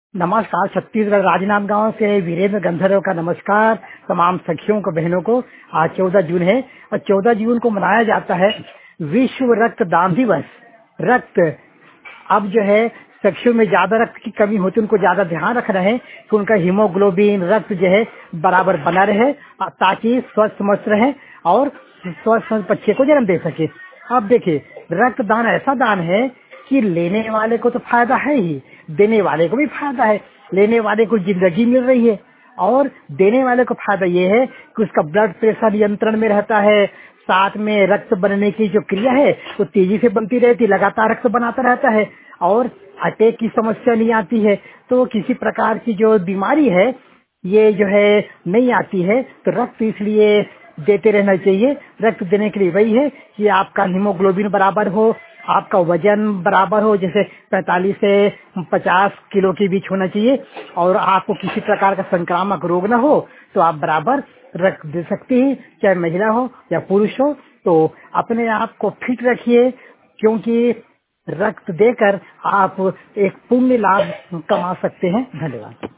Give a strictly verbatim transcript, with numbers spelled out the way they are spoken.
नमस्कार। छत्तीसगढ़ राजनांदगांव से वीरेंद्र गंधर्व का नमस्कार तमाम सखियों को, बहनों को। आज चौदह जून है और चौदह जून को मनाया जाता है विश्व रक्तदान दिवस। रक्त अब जो है सखियों में ज्यादा रक्त की कमी होती है, उनको ज्यादा ध्यान रख रहे हैं कि उनका हीमोग्लोबिन रक्त जो है बराबर बना रहे ताकि स्वस्थ मस्त रहे और स्वस्थ बच्चे को जन्म दे सके। अब देखिए, रक्तदान ऐसा दान है कि लेने वाले को तो फायदा है ही, देने वाले को भी फायदा है। लेने वाले को जिंदगी मिल रही है और देने वाले को फायदा ये है कि उसका ब्लड प्रेशर नियंत्रण में रहता है। साथ में रक्त बनने की जो क्रिया है वो तेजी से बनती रहती, लगातार रक्त बनाता रहता है और अटैक की समस्या नहीं आती है। तो किसी प्रकार की जो बीमारी है ये जो है नहीं आती है। तो रक्त इसलिए देते रहना चाहिए। रक्त देने के लिए वही है कि आपका हीमोग्लोबिन बराबर हो, आपका वजन बराबर हो, जैसे पैंतालीस से पचास किलो के बीच होना चाहिए और आपको किसी प्रकार का संक्रामक रोग न हो तो आप बराबर रक्त दे सकते हैं, चाहे महिला हो या पुरुष हो। तो अपने आप को फिट रखिए, क्योंकि रक्त देकर आप एक पुण्य लाभ कमा सकते हैं। धन्यवाद।